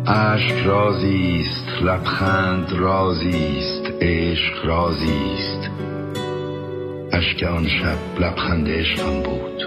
عشق رازیست، لبخند رازیست، عشق رازیست. اشک آن شب لبخند عشقم بود.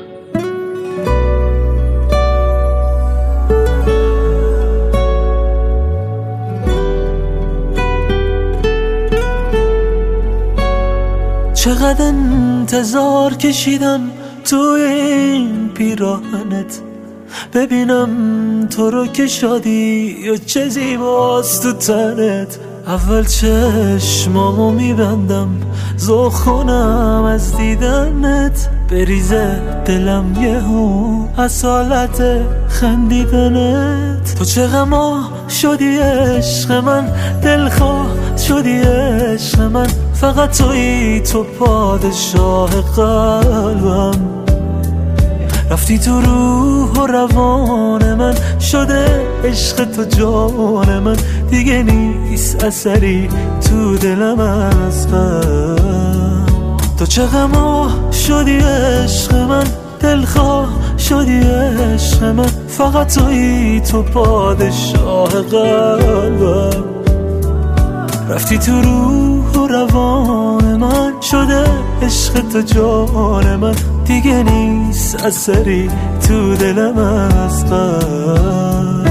چقدر انتظار کشیدم توی این پیراهنت، ببینم تو رو که شادی یا چه زیباست تو تنت. اول چشمامو میبندم ذوق کنم از دیدنت، بریزه دلم یهو از حالت خندیدنت. تو چه غما شدی عشق من، دلخواه شدی عشق من، فقط تویی تو پادشاه قلبم. رفتی تو روح و روان من، شده عشق تو جان من، دیگه نیست اثری تو دلم از غم. تو چه غما شدی عشق من، دلخواه شدی عشق من، فقط تویی تو پادشاه قلبم. رفتی تو روح و روان من، شده عشق تو جان من، دیگه نیست اثری تو دلم از غم.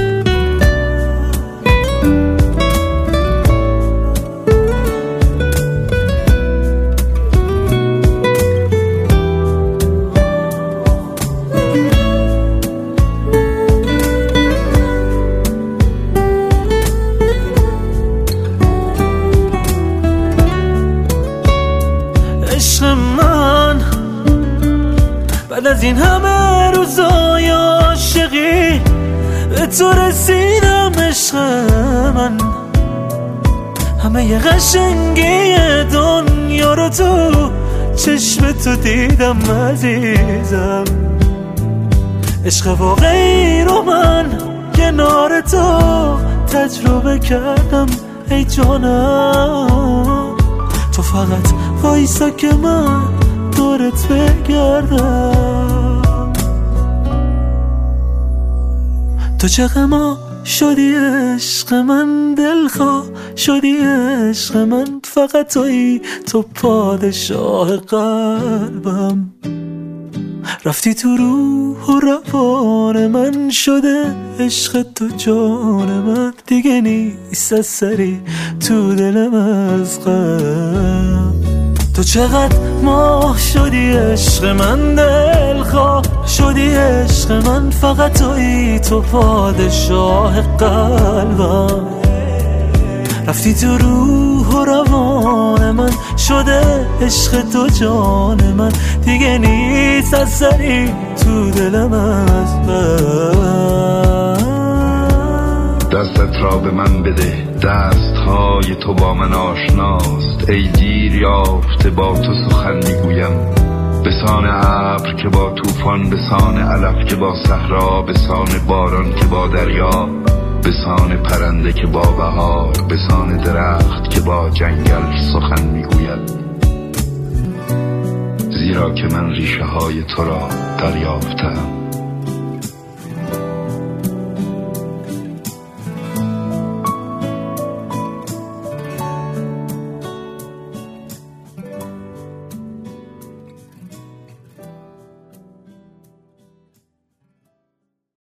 عشق من بعد از این همه روزای عاشقی به تو رسیدم. عشق من همه ی قشنگی دنیا رو تو چشم تو دیدم عزیزم. عشق واقعی رو من کنار تو تجربه کردم ای جانم. تو فقط وایسا که من دورت بگردم. تو چه غما شدی عشق من، دلخواه شدی عشق من، فقط تویی تو پادشاه قلبم. رفتی تو روح و روان من، شده عشق تو جان من، دیگه نیست اثری تو دلم از غم. تو چقدر ماه شدی عشق من، دلخواه شدی عشق من، فقط تویی تو پادشاه قلبم. رفتی تو روح و روان من، شده عشق تو جان من، دیگه نیست اثری تو دلم از غم. دستت را به من بده، دستهای تو با من آشناست. ای دیر یافته با تو سخن میگویم، بسان ابر که با طوفان، بسان علف که با صحرا، بسان باران که با دریا، بسان پرنده که با بهار، بسان درخت که با جنگل سخن میگوید. زیرا که من ریشه های تو را دریافتم.